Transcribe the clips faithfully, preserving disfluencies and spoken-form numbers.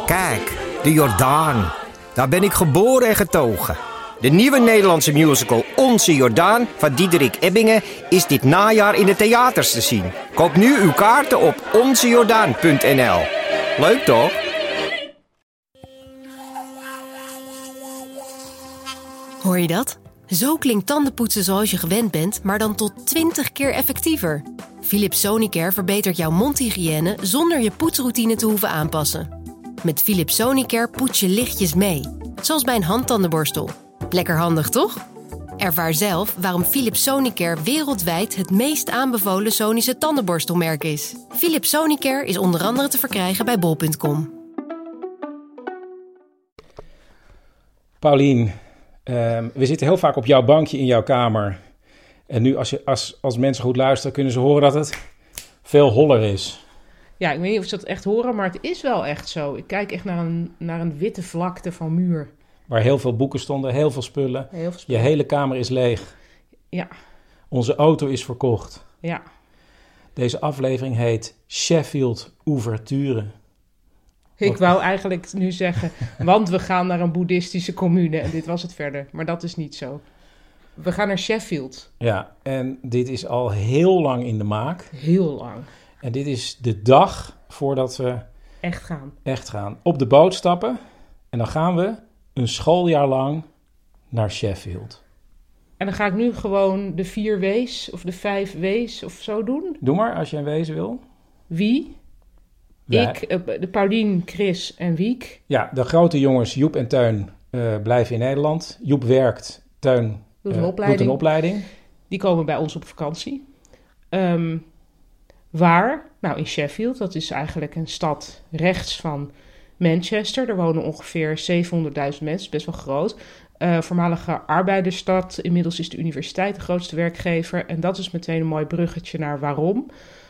Kijk, de Jordaan. Daar ben ik geboren en getogen. De nieuwe Nederlandse musical Onze Jordaan van Diederik Ebbingen is dit najaar in de theaters te zien. Koop nu uw kaarten op onze jordaan punt n l. Leuk toch? Hoor je dat? Zo klinkt tandenpoetsen zoals je gewend bent, maar dan tot twintig keer effectiever. Philips Sonicare verbetert jouw mondhygiëne zonder je poetsroutine te hoeven aanpassen. Met Philips Sonicare poets je lichtjes mee, zoals bij een handtandenborstel. Lekker handig, toch? Ervaar zelf waarom Philips Sonicare wereldwijd het meest aanbevolen Sonische tandenborstelmerk is. Philips Sonicare is onder andere te verkrijgen bij bol punt com. Paulien, uh, we zitten heel vaak op jouw bankje in jouw kamer. En nu als, je, als, als mensen goed luisteren, kunnen ze horen dat het veel holler is. Ja, ik weet niet of ze dat echt horen, maar het is wel echt zo. Ik kijk echt naar een, naar een witte vlakte van muur. Waar heel veel boeken stonden, heel veel spullen. Heel veel spullen. Je hele kamer is leeg. Ja. Onze auto is verkocht. Ja. Deze aflevering heet Sheffield Ouverture. Ik wou eigenlijk nu zeggen, want we gaan naar een boeddhistische commune. En dit was het verder, maar dat is niet zo. We gaan naar Sheffield. Ja, en dit is al heel lang in de maak. Heel lang. En dit is de dag voordat we echt gaan. Echt gaan. Op de boot stappen. En dan gaan we een schooljaar lang naar Sheffield. En dan ga ik nu gewoon de vier W's of de vijf W's of zo doen. Doe maar, als je een wezen wil. Wie? Wij. Ik, de Paulien, Chris en Wiek. Ja, de grote jongens Joep en Teun uh, blijven in Nederland. Joep werkt, Teun doet een, uh, opleiding. doet een opleiding. Die komen bij ons op vakantie. Um, waar? Nou, in Sheffield. Dat is eigenlijk een stad rechts van Manchester. Er wonen ongeveer zevenhonderdduizend mensen, best wel groot. Uh, voormalige arbeidersstad. Inmiddels is de universiteit de grootste werkgever. En dat is meteen een mooi bruggetje naar waarom.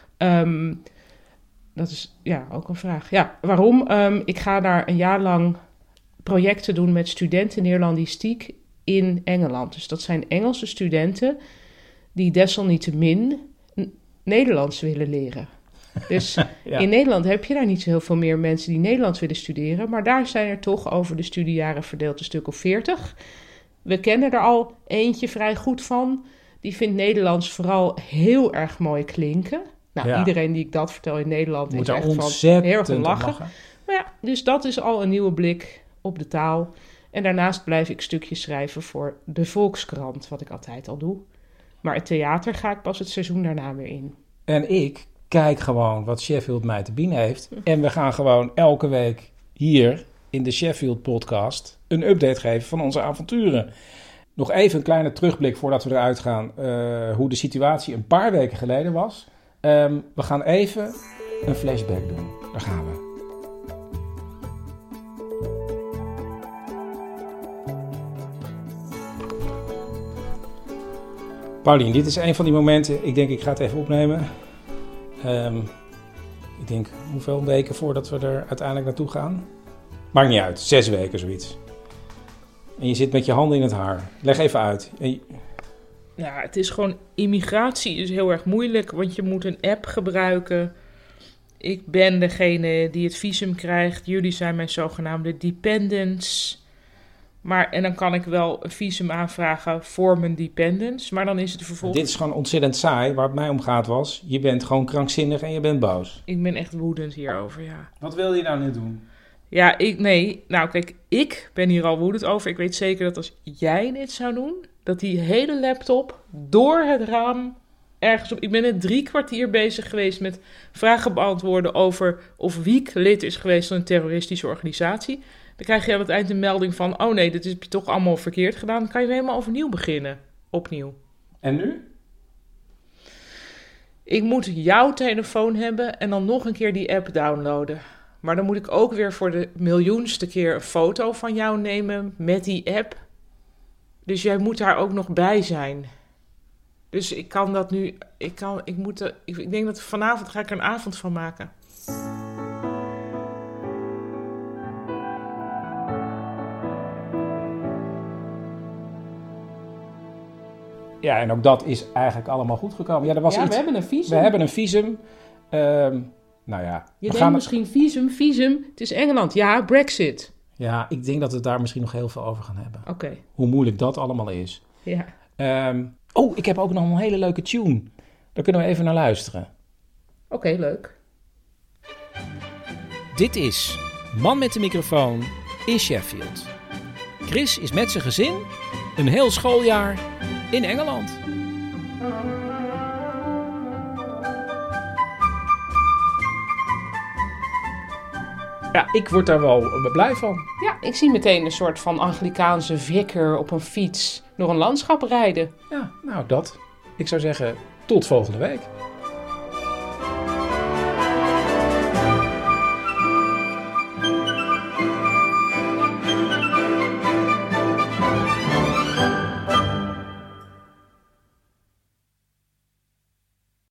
Um, dat is ja ook een vraag. Ja, waarom? Um, ik ga daar een jaar lang projecten doen met studenten Neerlandistiek in Engeland. Dus dat zijn Engelse studenten die desalniettemin Nederlands willen leren. Dus ja. In Nederland heb je daar niet zo heel veel meer mensen die Nederlands willen studeren. Maar daar zijn er toch over de studiejaren verdeeld een stuk of veertig. We kennen er al eentje vrij goed van. Die vindt Nederlands vooral heel erg mooi klinken. Nou, ja. Iedereen die ik dat vertel in Nederland moet is echt van heel erg lachen. lachen. Maar ja, dus dat is al een nieuwe blik op de taal. En daarnaast blijf ik stukjes schrijven voor de Volkskrant, wat ik altijd al doe. Maar het theater ga ik pas het seizoen daarna weer in. En ik kijk gewoon wat Sheffield mij te bieden heeft. En we gaan gewoon elke week hier in de Sheffield podcast een update geven van onze avonturen. Nog even een kleine terugblik voordat we eruit gaan. Uh, hoe de situatie een paar weken geleden was. Um, we gaan even een flashback doen. Daar gaan we. Paulien, dit is een van die momenten. Ik denk, ik ga het even opnemen. Um, ik denk, hoeveel weken voordat we er uiteindelijk naartoe gaan? Maakt niet uit, zes weken zoiets. En je zit met je handen in het haar. Leg even uit. En je... Ja, het is gewoon, immigratie is heel erg moeilijk, want je moet een app gebruiken. Ik ben degene die het visum krijgt. Jullie zijn mijn zogenaamde dependents. Maar, en dan kan ik wel een visum aanvragen voor mijn dependents, maar dan is het vervolgens... Dit is gewoon ontzettend saai. Waar het mij om gaat was, je bent gewoon krankzinnig en je bent boos. Ik ben echt woedend hierover, ja. Wat wil je nou net doen? Ja, ik, nee. Nou, kijk, ik ben hier al woedend over. Ik weet zeker dat als jij dit zou doen, dat die hele laptop door het raam ergens op... Ik ben net drie kwartier bezig geweest met vragen beantwoorden over of Wiek lid is geweest van een terroristische organisatie. Dan krijg je aan het eind een melding van, oh nee, dit heb je toch allemaal verkeerd gedaan. Dan kan je helemaal overnieuw beginnen. Opnieuw. En nu? Ik moet jouw telefoon hebben en dan nog een keer die app downloaden. Maar dan moet ik ook weer voor de miljoenste keer een foto van jou nemen met die app. Dus jij moet daar ook nog bij zijn. Dus ik kan dat nu... Ik, kan, ik, moet, ik, ik denk dat vanavond ga ik er een avond van maken. Ja, en ook dat is eigenlijk allemaal goed gekomen. Ja, er was ja iets... we hebben een visum. We hebben een visum. Um, Nou ja. Je we denkt gaan misschien visum, visum. Het is Engeland. Ja, Brexit. Ja, ik denk dat we het daar misschien nog heel veel over gaan hebben. Oké. Okay. Hoe moeilijk dat allemaal is. Ja. Um, oh, ik heb ook nog een hele leuke tune. Daar kunnen we even naar luisteren. Oké, okay, leuk. Dit is Man met de microfoon in Sheffield. Chris is met zijn gezin een heel schooljaar in Engeland. Ja, ik word daar wel blij van. Ja, ik zie meteen een soort van Anglikaanse vicar op een fiets door een landschap rijden. Ja, nou dat. Ik zou zeggen, tot volgende week.